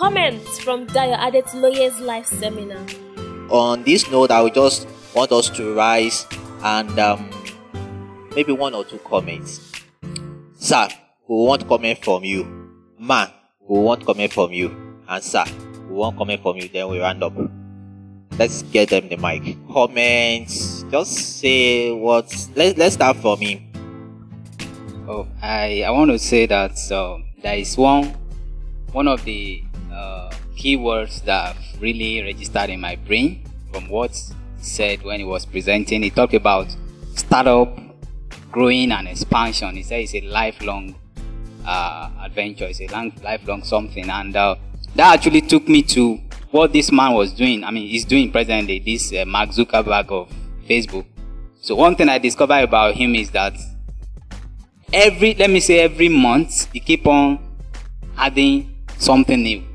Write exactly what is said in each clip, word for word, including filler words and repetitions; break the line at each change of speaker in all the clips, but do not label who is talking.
Comments from Dayo Adetiloye's live seminar.
On this note, I would just want us to rise and um, maybe one or two comments. Sir, we want comment from you. Man, we want comment from you. And sir, we want comment from you. Then we round up. Let's get them the mic. Comments. Just say what. Let's let's start from him.
Oh, I I want to say that uh, there is one one of the uh, keywords that have really registered in my brain from what he said when he was presenting. He talked about startup, growing, and expansion. He said it's a lifelong uh, adventure. It's a long, lifelong something, and uh, that actually took me to what this man was doing. I mean, he's doing presently, this uh, Mark Zuckerberg of Facebook. So one thing I discovered about him is that every, let me say every month, he keep on adding something new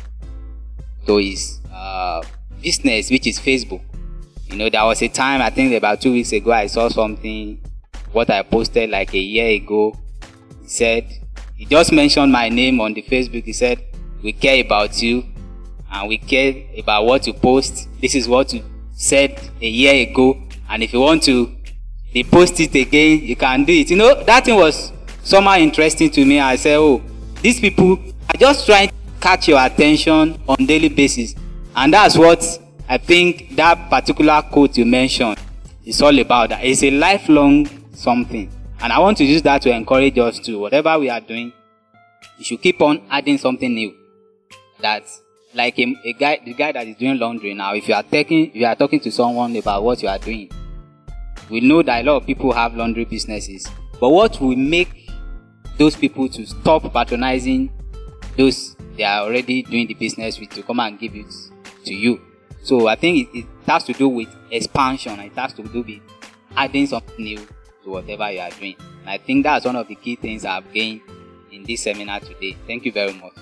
to his uh, business, which is Facebook. You know, there was a time, I think about two weeks ago, I saw something, what I posted like a year ago. He said, he just mentioned my name on the Facebook. He said, we care about you. And we care about what you post. This is what you said a year ago. And if you want to repost it again, you can do it. You know, that thing was somehow interesting to me. I said, oh, these people are just trying to catch your attention on a daily basis. And that's what I think that particular quote you mentioned is all about. That it's a lifelong something. And I want to use that to encourage us to, whatever we are doing, you should keep on adding something new. That's like a, a guy, the guy that is doing laundry now. If you are taking, if you are talking to someone about what you are doing, we know that a lot of people have laundry businesses. But what will make those people to stop patronizing those they are already doing the business with to come and give it to you? So I think it, it has to do with expansion. It has to do with adding something new to whatever you are doing. And I think that's one of the key things I've gained in this seminar today. Thank you very much.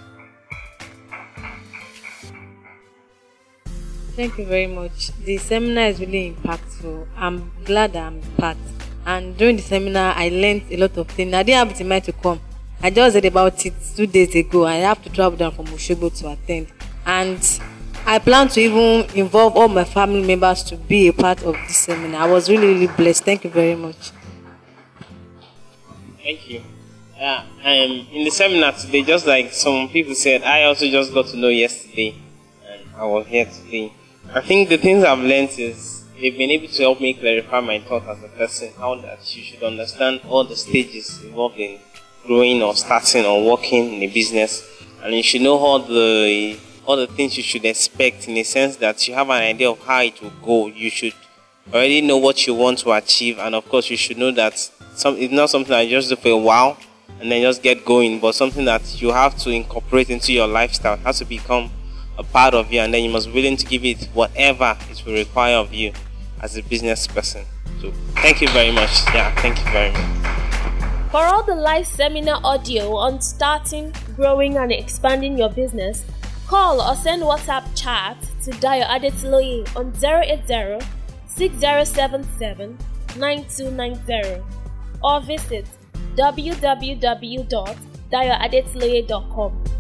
Thank you very much. The seminar is really impactful. I'm glad I'm part. And during the seminar, I learned a lot of things. I didn't have the mind to come. I just heard about it two days ago. I have to travel down from Osogbo to attend. And I plan to even involve all my family members to be a part of this seminar. I was really, really blessed. Thank you very much.
Thank you. Yeah, um, in the seminar today, just like some people said, I also just got to know yesterday. And I was here today. I think the things I've learned is they've been able to help me clarify my thought as a person, how that you should understand all the stages involved in growing or starting or working in a business, and you should know all the all the things you should expect, in a sense that you have an idea of how it will go. You should already know what you want to achieve, and of course you should know that some it's not something that you just do for a while and then just get going, but something that you have to incorporate into your lifestyle. It has to become a part of you, and then you must be willing to give it whatever it will require of you as a business person. So thank you very much. Yeah, thank you very much.
For all the live seminar audio on starting, growing, and expanding your business, call or send WhatsApp chat to Dayo Adetiloye on zero eight zero, six zero seven seven, nine two nine zero or visit w w w dot dayo adetiloye dot com.